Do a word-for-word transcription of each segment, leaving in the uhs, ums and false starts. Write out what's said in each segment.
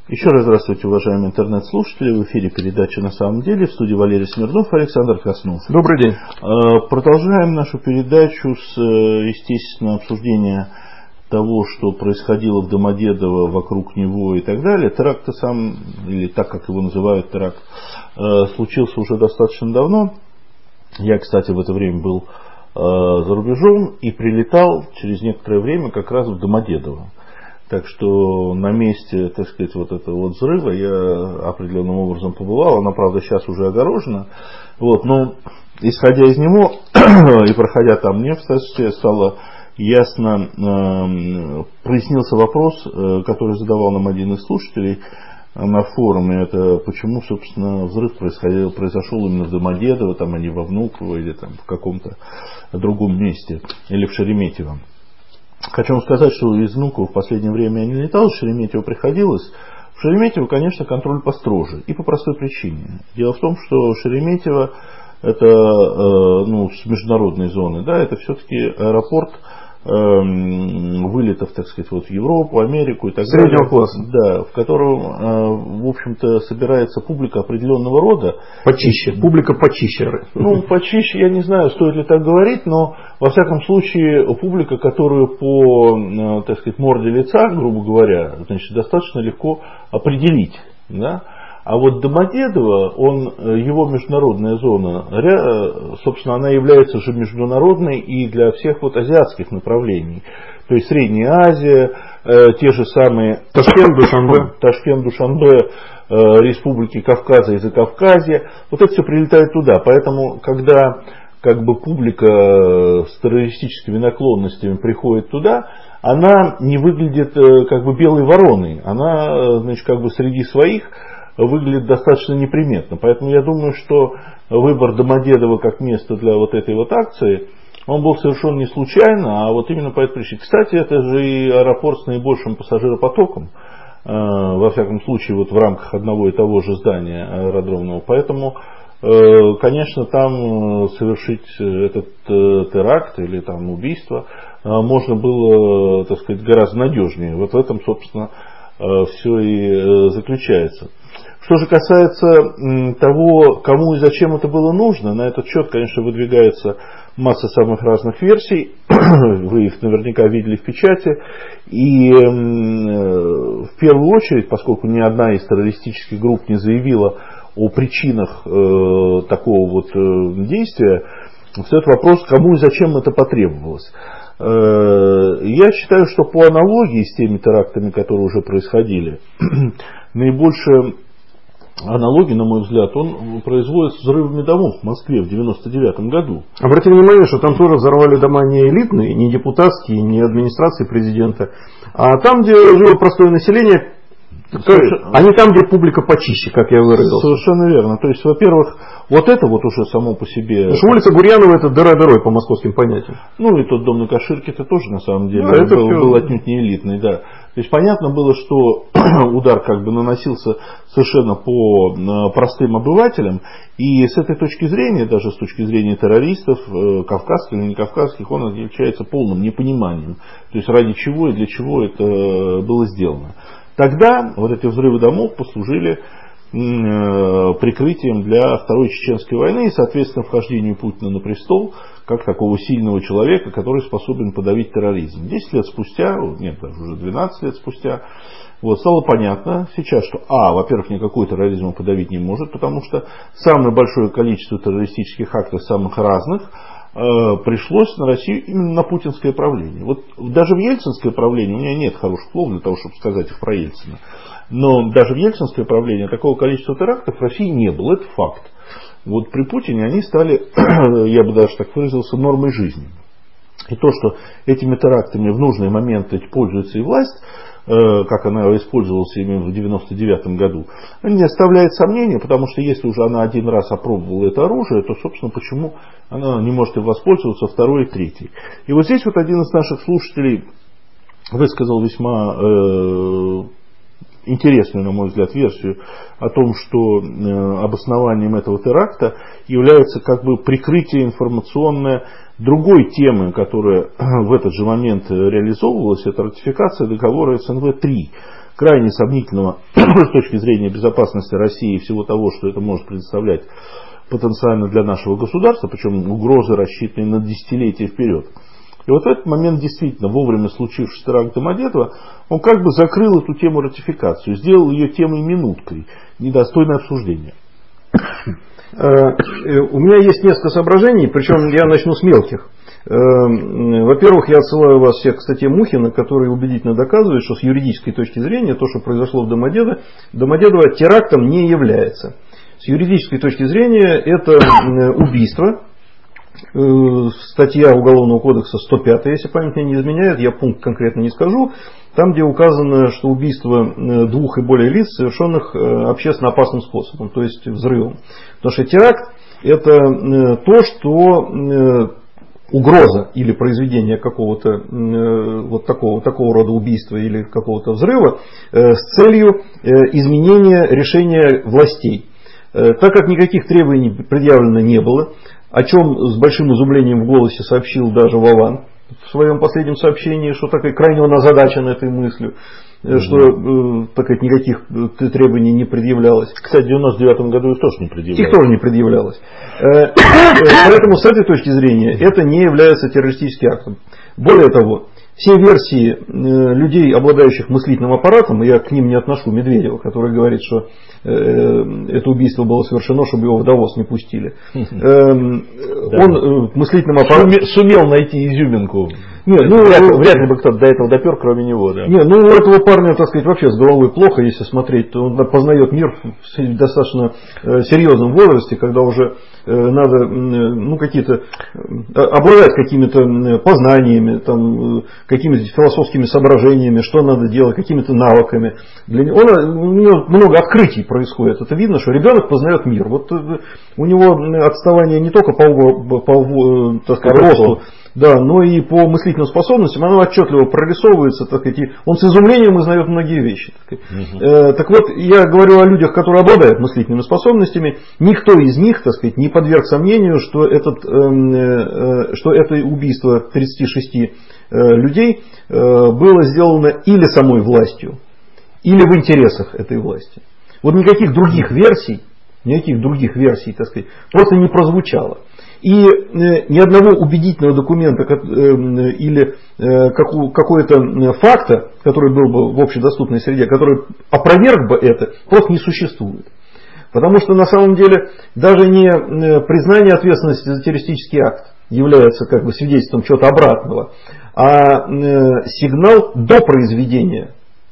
Еще раз здравствуйте, уважаемые интернет-слушатели. В эфире передача «На самом деле». В студии Валерий Смирнов, Александр Краснов. Добрый день. Продолжаем нашу передачу с, естественно, обсуждения того, что происходило в Домодедово, вокруг него и так далее. Теракт сам, или так, как его называют, теракт, случился уже достаточно давно. Я, кстати, в это время был за рубежом и прилетал через некоторое время как раз в Домодедово. Так что на месте, так сказать, вот этого вот взрыва я определенным образом побывал. Она, правда, сейчас уже огорожена. Вот, но исходя из него и проходя там, мне стало ясно, э, прояснился вопрос, э, который задавал нам один из слушателей на форуме. Это почему, собственно, взрыв происходил, произошел именно в Домодедово, там, а не во Внуково или там, в каком-то другом месте, или в Шереметьево. Хочу вам сказать, что из Внуково в последнее время я не летал, в Шереметьево приходилось. В Шереметьево, конечно, контроль построже. И по простой причине. Дело в том, что Шереметьево это э, ну, с международной зоны, да, это все-таки аэропорт э, вылетов, так сказать, вот в Европу, Америку и так далее. Среднего класса. Да, в котором, э, в общем-то, собирается публика определенного рода. Почище, публика почище. Ну, почище, я не знаю, стоит ли так говорить, но, во всяком случае, публика, которую по, так сказать, морде лица, грубо говоря, значит, достаточно легко определить, да. А вот Домодедово, он, его международная зона, собственно, она является же международной и для всех вот азиатских направлений. То есть Средняя Азия, э, те же самые Ташкент, Душанбе, Ташкент, Душанбе, э, республики Кавказа и Закавказья, вот это все прилетает туда. Поэтому, когда как бы публика с террористическими наклонностями приходит туда, она не выглядит э, как бы белой вороной, она, значит, как бы среди своих выглядит достаточно неприметно. Поэтому я думаю, что выбор Домодедова как место для вот этой вот акции, он был совершенно не случайно, а вот именно по этой причине. Кстати, это же и аэропорт с наибольшим пассажиропотоком, во всяком случае, вот в рамках одного и того же здания аэродромного. Поэтому, конечно, там совершить этот теракт или там убийство можно было, так сказать, гораздо надежнее. Вот в этом, собственно, все и заключается. Что же касается того, кому и зачем это было нужно, на этот счет, конечно, выдвигается масса самых разных версий. Вы их наверняка видели в печати. И в первую очередь, поскольку ни одна из террористических групп не заявила о причинах такого вот действия, встает вопрос, кому и зачем это потребовалось. Я считаю, что по аналогии с теми терактами, которые уже происходили, наибольшая аналогия, на мой взгляд, он производит с взрывами домов в Москве в девяносто девятом году. Обратите внимание, что там тоже взорвали дома не элитные, не депутатские, не администрации президента, а там, где жило простое население, Совершенно... а не там, где публика почище, как я выразился. Совершенно верно. То есть, во-первых, вот это вот уже само по себе... Потому что улица Гурьянова это дыра-дырой по московским понятиям. Ну и тот дом на Каширке это тоже на самом деле да, это был, все... был отнюдь не элитный, да. То есть понятно было, что удар как бы наносился совершенно по простым обывателям, и с этой точки зрения, даже с точки зрения террористов, кавказских или не кавказских, он отличается полным непониманием. То есть ради чего и для чего это было сделано. Тогда вот эти взрывы домов послужили прикрытием для Второй Чеченской войны и, соответственно, вхождению Путина на престол как такого сильного человека, который способен подавить терроризм. Десять лет спустя, нет, даже уже двенадцать лет спустя, вот, стало понятно сейчас, что, а, во-первых, никакой терроризм он подавить не может, потому что самое большое количество террористических актов самых разных э, пришлось на Россию именно на путинское правление. Вот даже в ельцинское правление, у меня нет хороших слов для того, чтобы сказать их про Ельцина, но даже в ельцинское правление такого количества терактов в России не было, это факт. Вот при Путине они стали, я бы даже так выразился, нормой жизни. И то, что этими терактами в нужные моменты пользуется и власть, как она использовалась именно в девяносто девятом году, не оставляет сомнения, потому что если уже она один раз опробовала это оружие, то, собственно, почему она не может им воспользоваться второй и третий. И вот здесь вот один из наших слушателей высказал весьма э, интересную, на мой взгляд, версию о том, что э, обоснованием этого теракта является как бы прикрытие информационное другой темы, которая в этот же момент реализовывалась, это ратификация договора эс эн вэ три, крайне сомнительного с точки зрения безопасности России и всего того, что это может представлять потенциально для нашего государства, причем угрозы рассчитанные на десятилетия вперед. И вот в этот момент действительно, вовремя случившийся теракт Домодедово, он как бы закрыл эту тему ратификацию, сделал ее темой минуткой, недостойной обсуждения. У меня есть несколько соображений, причем я начну с мелких. Во-первых, я отсылаю вас всех к статье Мухина, который убедительно доказывает, что с юридической точки зрения то, что произошло в Домодедово, Домодедово терактом не является. С юридической точки зрения это убийство. Статья Уголовного кодекса сто пять, если память мне не изменяет, я пункт конкретно не скажу, там, где указано, что убийство двух и более лиц, совершенных общественно опасным способом, то есть взрывом. Потому что теракт это то, что угроза или произведение какого-то вот такого, такого рода убийства или какого-то взрыва с целью изменения решения властей. Так как никаких требований предъявлено не было, о чем с большим изумлением в голосе сообщил даже Вован в своем последнем сообщении, что так и крайне он озадачен этой мыслью, mm-hmm. что так сказать, никаких требований не предъявлялось. Кстати, в девяносто девятом году их тоже не предъявлялось. Их тоже не предъявлялось. Поэтому с этой точки зрения это не является террористическим актом. Более того, все версии людей, обладающих мыслительным аппаратом, я к ним не отношу Медведева, который говорит, что это убийство было совершено, чтобы его в Давос не пустили. Он мыслительным аппаратом сумел найти изюминку. Нет, ну, вряд, вряд ли бы кто-то до этого допер, кроме него. Да. Нет, ну у этого парня, так сказать, вообще с головой плохо, если смотреть. То он познает мир в достаточно серьезном возрасте, когда уже надо ну, какие-то обладать какими-то познаниями, там, какими-то философскими соображениями, что надо делать, какими-то навыками. Для него, он, у него много открытий происходит. Это видно, что ребенок познает мир. Вот у него отставание не только по, по так сказать, росту, да, но и по мыслительным способностям оно отчетливо прорисовывается, так сказать, и он с изумлением узнает многие вещи. Так, угу. э, так вот, я говорю о людях, которые обладают мыслительными способностями. Никто из них, так сказать, не подверг сомнению, что, этот, э, э, что это убийство тридцати шести э, людей э, было сделано или самой властью, или в интересах этой власти. Вот никаких других версий, никаких других версий, так сказать, просто не прозвучало. И ни одного убедительного документа или какого-то факта, который был бы в общедоступной среде, который опроверг бы это, просто не существует. Потому что на самом деле даже не признание ответственности за террористический акт является как бы свидетельством чего-то обратного, а сигнал до произведения.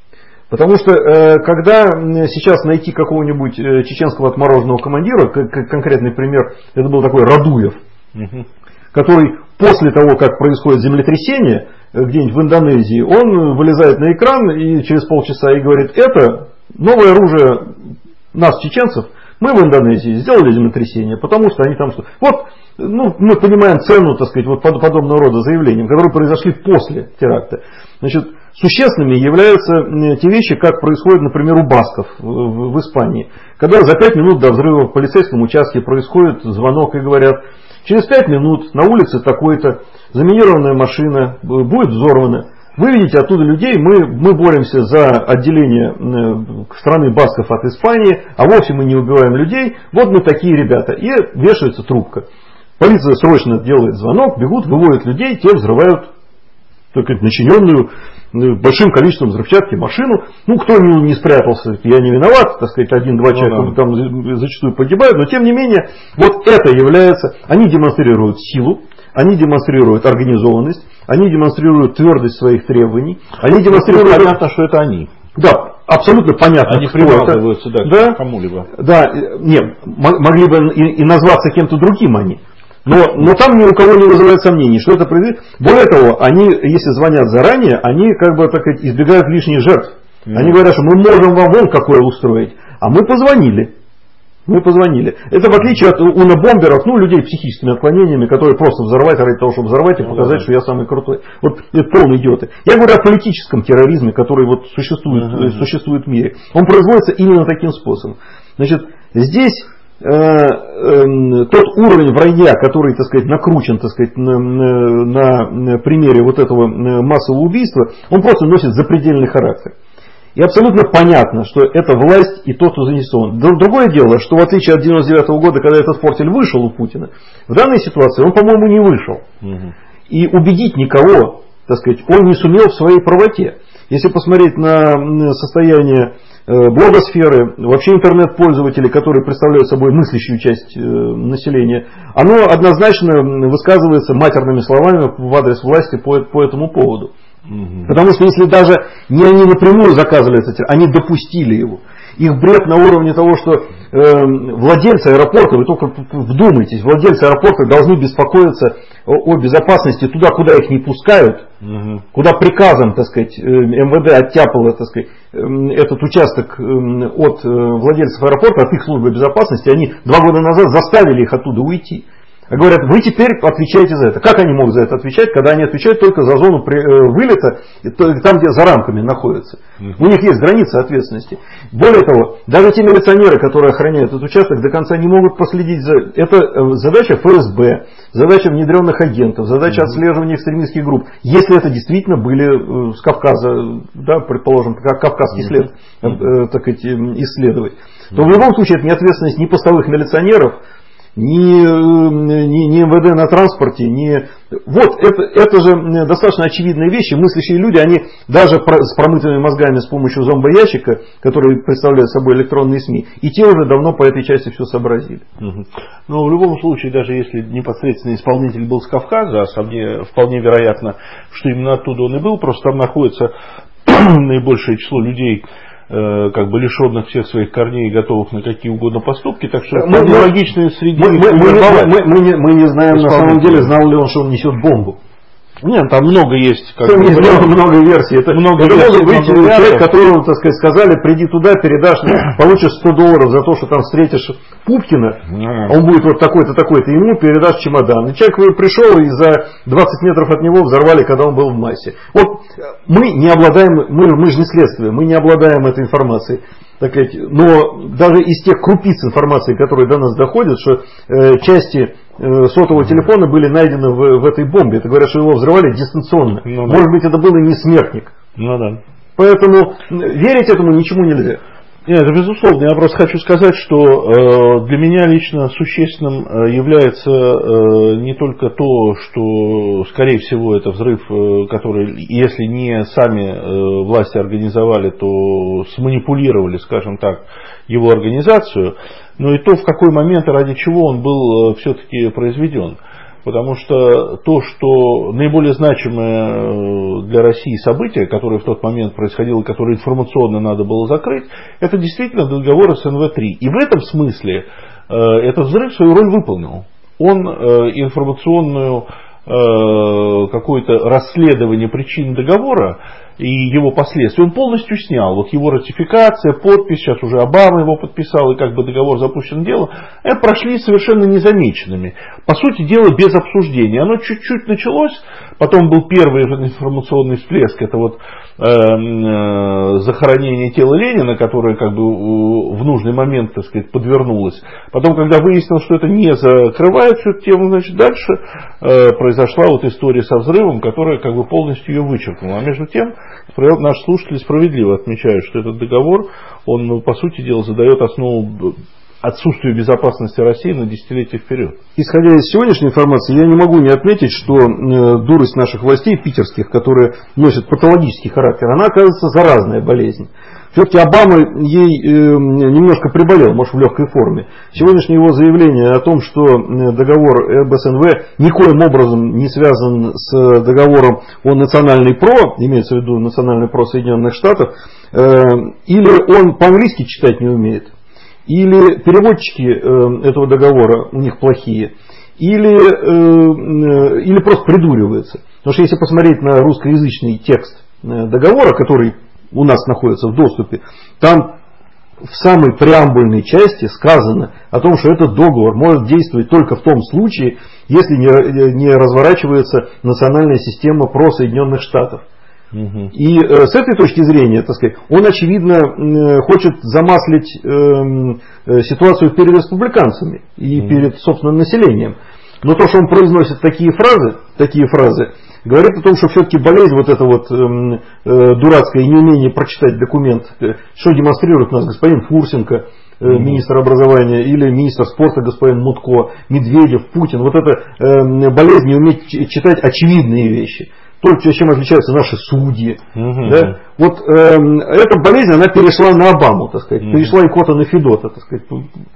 Потому что э, когда сейчас найти какого-нибудь чеченского отмороженного командира, как конкретный пример, это был такой Радуев, угу. который после того, как происходит землетрясение где-нибудь в Индонезии, он вылезает на экран и через полчаса и говорит, это новое оружие нас, чеченцев, мы в Индонезии сделали землетрясение, потому что они там что. Вот ну, мы понимаем цену, так сказать, вот подобного рода заявлениям, которые произошли после теракта. Значит, существенными являются те вещи, как происходит, например, у басков в Испании. Когда за пять минут до взрыва в полицейском участке происходит звонок и говорят, через пять минут на улице такой-то заминированная машина будет взорвана. Выведите оттуда людей, мы, мы боремся за отделение страны басков от Испании, а вовсе мы не убиваем людей, вот мы такие ребята. И вешается трубка. Полиция срочно делает звонок, бегут, выводят людей, те взрывают так сказать, начиненную большим количеством взрывчатки машину. Ну, кто не, не спрятался, я не виноват, так сказать, один-два человека там зачастую погибают, но тем не менее, вот это является, они демонстрируют силу, они демонстрируют организованность, они демонстрируют твердость своих требований, они демонстрируют... Понятно, что это они. Да, абсолютно понятно. Они привязываются да, да, к кому-либо. Да, нет, могли бы и, и назваться кем-то другим они. Но, но там ни у кого не вызывает сомнений, что это произойдет. Более того, они, если звонят заранее, они как бы так сказать, избегают лишних жертв. Mm-hmm. Они говорят, что мы можем вам вон какое устроить. А мы позвонили. Мы позвонили. Это в отличие от унобомберов, ну, людей с психическими отклонениями, которые просто взорвать ради того, чтобы взорвать и показать, mm-hmm. что я самый крутой. Вот это полные идиоты. Я говорю о политическом терроризме, который вот существует, mm-hmm. существует в мире. Он производится именно таким способом. Значит, здесь... Э, э, тот уровень вранья, который, так сказать, накручен, так сказать, на, на, на примере вот этого массового убийства, он просто носит запредельный характер. И абсолютно понятно, что это власть и тот, кто занесен. Другое дело, что в отличие от девяносто девятого года, когда этот фортель вышел у Путина, в данной ситуации он, по-моему, не вышел. Угу. И убедить никого, так сказать, он не сумел в своей правоте. Если посмотреть на состояние блогосферы, вообще интернет-пользователей, которые представляют собой мыслящую часть населения, оно однозначно высказывается матерными словами в адрес власти по, по этому поводу. Угу. Потому что если даже не они напрямую заказывали это, они допустили его. Их бред на уровне того, что э, владельцы аэропорта, вы только вдумайтесь, владельцы аэропорта должны беспокоиться о, о безопасности туда, куда их не пускают, угу. куда приказом, так сказать, эм вэ дэ оттяпало, так сказать, этот участок от владельцев аэропорта, от их службы безопасности, они два года назад заставили их оттуда уйти. Говорят, вы теперь отвечаете за это. Как они могут за это отвечать, когда они отвечают только за зону вылета, там, где за рамками находятся. У них есть граница ответственности. Более того, даже те милиционеры, которые охраняют этот участок, до конца не могут проследить за... Это задача эф эс бэ, задача внедренных агентов, задача отслеживания экстремистских групп. Если это действительно были с Кавказа, да, предположим, как кавказский след, так сказать, исследовать, то в любом случае это не ответственность ни постовых милиционеров, Ни, ни, ни эм вэ дэ на транспорте, ни... Вот, это, это же достаточно очевидные вещи. Мыслящие люди, они даже с промытыми мозгами с помощью зомбоящика, который представляет собой электронные СМИ, и те уже давно по этой части все сообразили. Угу. Но в любом случае, даже если непосредственно исполнитель был с Кавказа, вполне, вполне вероятно, что именно оттуда он и был, просто там находится наибольшее число людей, как бы лишенных всех своих корней и готовых на какие угодно поступки, так что мы, мы, логичные среди мы, мы, мы, мы, мы, не, мы не знаем на самом деле, знал ли он, что он несет бомбу. Нет, там много есть. Как там есть много, много версий. Это, много это версий, может быть человек, которому, так сказать, сказали, приди туда, передашь, получишь сто долларов за то, что там встретишь Пупкина, а он будет вот такой-то, такой-то, ему передашь чемодан. И человек пришел и за двадцать метров от него взорвали, когда он был в массе. Вот мы не обладаем, мы, мы же не следствие, мы не обладаем этой информацией. Так сказать, но даже из тех крупиц информации, которые до нас доходят, что э, части э, сотового телефона были найдены в, в этой бомбе. Это говорят, что его взрывали дистанционно. Ну, да. Может быть, это был и не смертник. Ну, да. Поэтому верить этому ничему нельзя. Нет, это безусловно. Я просто хочу сказать, что э, для меня лично существенным э, является э, не только то, что, скорее всего, это взрыв, э, который, если не сами э, власти организовали, то сманипулировали, скажем так, его организацию, но и то, в какой момент и ради чего он был э, все-таки произведен. Потому что то, что наиболее значимое для России событие, которое в тот момент происходило, которое информационно надо было закрыть, это действительно договор с эн вэ три. И в этом смысле э, этот взрыв свою роль выполнил. Он э, информационную э, какое-то расследование причин договора и его последствий он полностью снял. Вот его ратификация, подпись, сейчас уже Обама его подписал, и как бы договор запущен дело, это прошли совершенно незамеченными. По сути дела, без обсуждения. Оно чуть-чуть началось, потом был первый информационный всплеск, это вот э, э, захоронение тела Ленина, которое как бы в нужный момент, так сказать, подвернулось. Потом, когда выяснилось, что это не закрывает всю эту тему, значит, дальше э, произошла вот история со взрывом, которая как бы полностью ее вычеркнула. А между тем, наши слушатели справедливо отмечают, что этот договор, он, по сути дела, задает основу отсутствию безопасности России на десятилетия вперед. Исходя из сегодняшней информации, я не могу не отметить, что э, дурость наших властей питерских, которые носят патологический характер, она, оказывается, заразная болезнь. Все-таки Обама ей э, немножко приболел, может, в легкой форме. Сегодняшнее его заявление о том, что договор об эс эн вэ никоим образом не связан с договором о национальной ПРО, имеется в виду национальный ПРО Соединенных Штатов, э, или он по-английски читать не умеет, или переводчики э, этого договора у них плохие, или, э, или просто придуриваются. Потому что если посмотреть на русскоязычный текст договора, который у нас находится в доступе, там в самой преамбульной части сказано о том, что этот договор может действовать только в том случае, если не, не разворачивается национальная система ПРО Соединенных Штатов. Угу. И э, с этой точки зрения, так сказать, он, очевидно, э, хочет замаслить э, э, ситуацию перед республиканцами и угу. перед собственным населением. Но то, что он произносит такие фразы, такие фразы, говорит о том, что все-таки болезнь вот это вот э, э, дурацкое и неумение прочитать документ, э, что демонстрирует у нас господин Фурсенко, э, mm-hmm. министр образования, или министр спорта господин Мутко, Медведев, Путин. Вот эта э, болезнь не уметь читать очевидные вещи. То, чем отличаются наши судьи. Mm-hmm. Да? Вот э, эта болезнь, она перешла на Обаму, так сказать, mm-hmm. перешла и Кота на Федота, так сказать.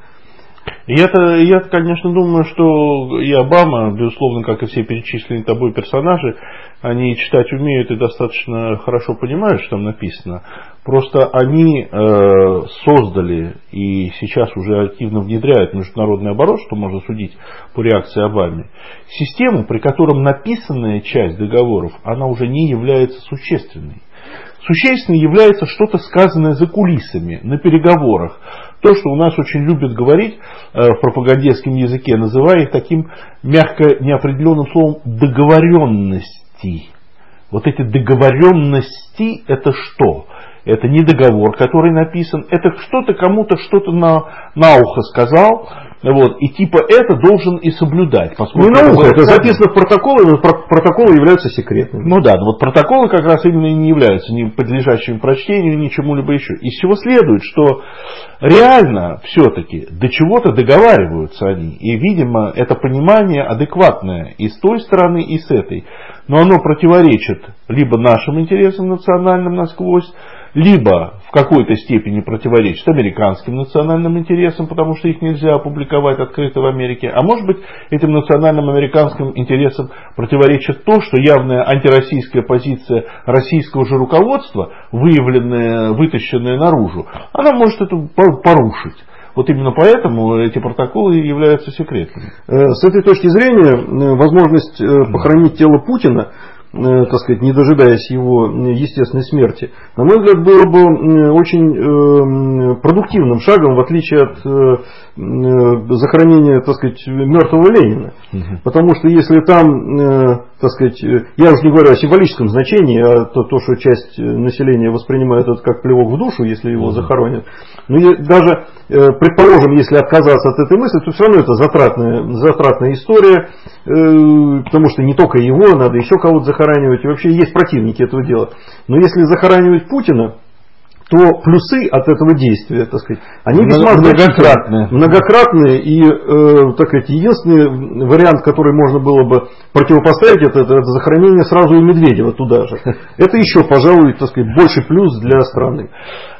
Я-то, я, конечно, думаю, что и Обама, безусловно, как и все перечисленные тобой персонажи, они читать умеют и достаточно хорошо понимают, что там написано. Просто они э, создали и сейчас уже активно внедряют международный оборот, что можно судить по реакции Обамы, систему, при котором написанная часть договоров, она уже не является существенной. Существенной является что-то сказанное за кулисами, на переговорах. То, что у нас очень любят говорить э, в пропагандистском языке, называя их таким мягко неопределенным словом договоренности. Вот эти договоренности, это что? Это не договор, который написан, это что-то кому-то что-то на, на ухо сказал, вот, и типа это должен и соблюдать. Не на ухо, это записано в протоколы, но протоколы являются секретными. Ну да, но вот протоколы как раз именно и не являются ни подлежащими прочтению, ни чему-либо еще. Из чего следует, что реально все-таки до чего-то договариваются они. И, видимо, это понимание адекватное и с той стороны, и с этой. Но оно противоречит либо нашим интересам национальным насквозь, либо в какой-то степени противоречит американским национальным интересам, потому что их нельзя опубликовать открыто в Америке. А может быть, этим национальным американским интересам противоречит то, что явная антироссийская позиция российского же руководства, выявленная, вытащенная наружу, она может это порушить. Вот именно поэтому эти протоколы являются секретными. С этой точки зрения, возможность похоронить тело Путина, так сказать, не дожидаясь его естественной смерти, на мой взгляд, было бы очень продуктивным шагом, в отличие от захоронения, так сказать, мертвого Ленина. Угу. Потому что если там, так сказать, я уже не говорю о символическом значении, а то, то что часть населения воспринимает это как плевок в душу, если его угу. захоронят, но даже, предположим, если отказаться от этой мысли, то все равно это затратная, затратная история, потому что не только его, надо еще кого-то захоранивать, и вообще есть противники этого дела. Но если захоранивать Путина, то плюсы от этого действия, так сказать, они весьма многократные. многократные. И, э, так сказать, единственный вариант, который можно было бы противопоставить, это, это захоронение сразу и Медведева туда же. Это еще, пожалуй, так сказать, больше плюс для страны.